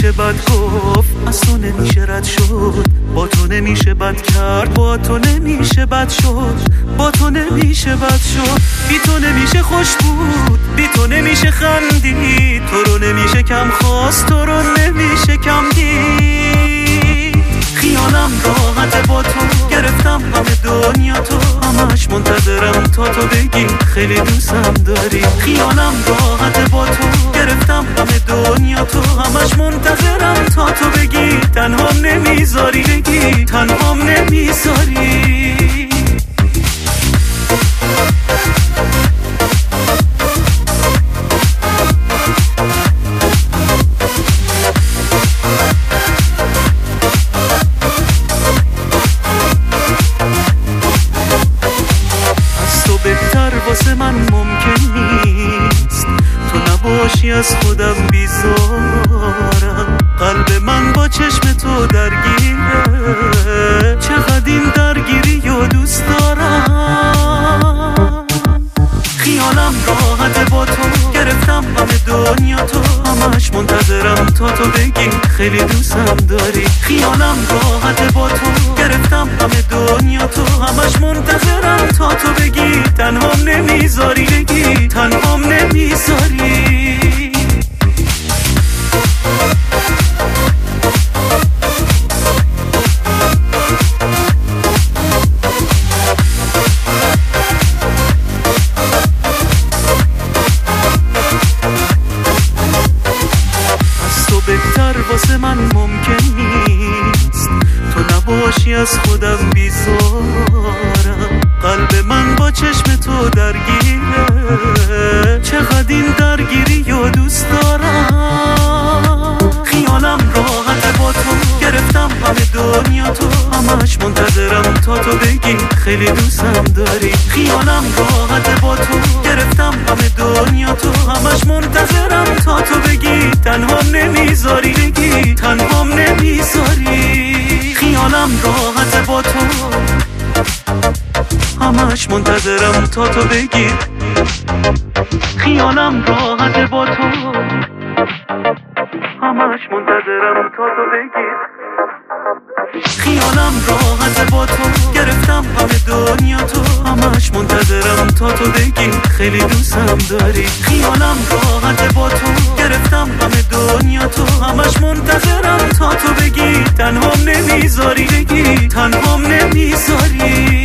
نمیشه بد گفت، از تو نمیشه رد شد، با تو نمیشه بد کرد، با تو نمیشه بد شد، با تو نمیشه بد شد. بی تو نمیشه خوش بود، بی تو نمیشه خندید، تو رو نمیشه کم خواست، تو رو نمیشه کم دید. خیالم راحته با تو، گرفتم همه دنیا تو، همش منتظرم تا تو بگی خیلی دوستم داری. خیالم راحته با تو، گرفتم همه دنیا تو، همش منتظرم تا تو بگی تنهام نمیذاری، بگی تنهام نمیذاری. بهتر واسه من ممکن نیست، تو نباشی از خودم بیزارم. قلب من با چشم تو درگیره، چقدر این درگیری و دوست دارم. خیالم راحته با تو، گرفتم همه دنیا تو، همش منتظرم تا تو بگی خیلی دوستم داری. خیالم راحته با تو، گرفتم همه دنیا تو، همش منتظرم تا تو بگی تنهام نمیذاری، بگی تنهام نمیذاری. بهتر واسه من ممکن نیست، تو نباشی از خودم بیزارم. قلب من با چشم تو درگیره، چقدر این درگیری و دوست دارم. خیالم راحته با تو، گرفتم همه دنیا تو، همش منتظرم تا تو بگی خیلی دوستم داری. خیالم راحته با تو، گرفتم همه دنیا تو، همش منتظرم تا تو بگی تنهام نمیذاری، بگی تنهام نمیذاری. خیالم راحته با تو، همش منتظرم تا تو بگی. خیالم راحته با تو، همش منتظرم تا تو بگی. خیالم راحته با تو، گرفتم همه دنیا تو، همش منتظرم تا تو بگی خیلی دوستم داری. خیالم راحته با تو، گرفتم همه دنیا تو، همش منتظرم تا تو بگی تنهام نمیذاری، بگی تنهام نمیذاری.